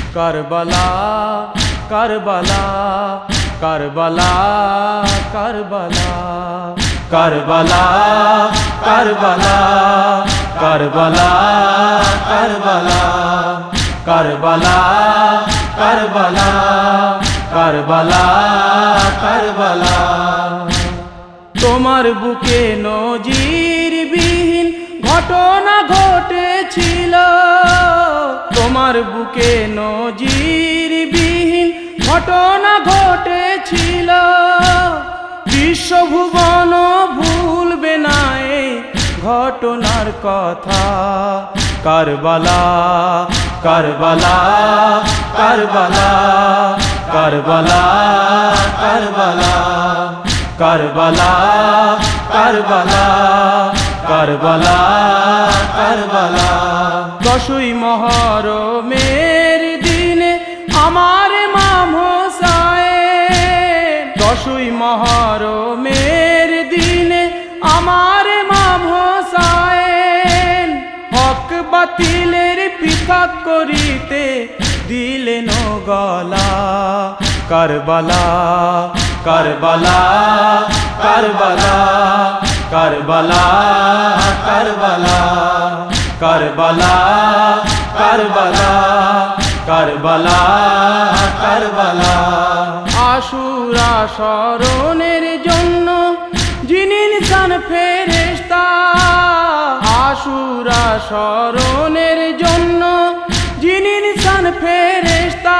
কারবালা কারবালা কারবালা কারবালা কারবালা কারবালা কারবালা কারবালা কারবালা কারবালা কারবালা কারবালা তোমার বুকে নজিরবিহীন ঘটনা ঘটেছিল, তোমার বুকে নজিরবিহীন ঘটনা ঘটেছিল। বিশ্বভুবন ভুলবে না এই ঘটনার কথা। কারবালা কারবালা কারবালা কারবালা কারবালা কারবালা কারবালা কারবালা কারবালা 10ই মুহররমের দিনে আমার ইমাম হোসেন, 10ই মুহররমের দিনে আমার ইমাম হোসেন হক বাতিলের পৃথক করিতে দিলেন গলা। কারবালা কারবালা কারবালা কারবালা কারবালা কারবালা কারবালা কারবালা কারবালা আশুরা স্মরণের জন্য যিনি নিশান ফেরেশতা, আশুরা স্মরণের জন্য যিনি নিশান ফেরেশতা।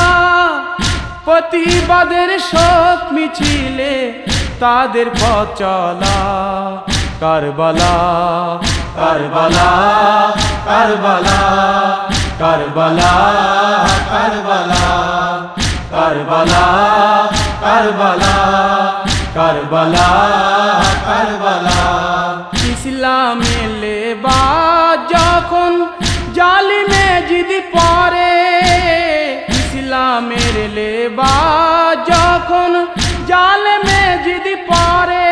প্রতিবাদের শোক মিছিলে তাদের পথ চলা। কারবালা কারবালা কারবালা কারবালা কারবালা কারবালা কারবালা কারবালা কারবালা ইসলামের লেবাস যখন জালিমে জিদ পরে, ইসলামের লেবাস যখন জালিমে জিদ পরে।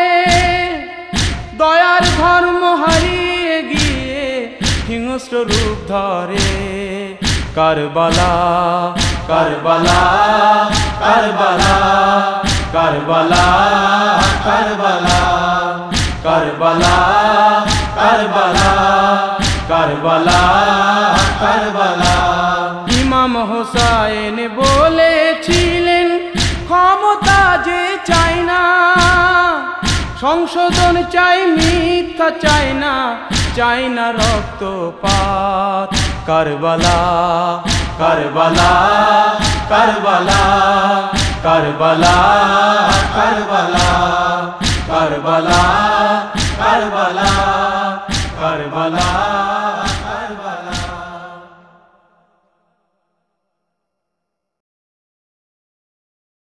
দয়ার ধর্ম হারিয়ে গিয়ে হিংস্র রূপ ধরে। কারবালা কারবালা কারবালা কারবালা কারবালা কারবালা কারবালা কারবালা কারবালা ইমাম হোসেন বলেছিলেন ক্ষমতা যে চাই না, সংশোধন চাই, মিথ্যা চাই না, চাই না রক্তপাত। কারবালা কারবালা কারবালা কারবালা কারবালা কারবালা কারবালা কারবালা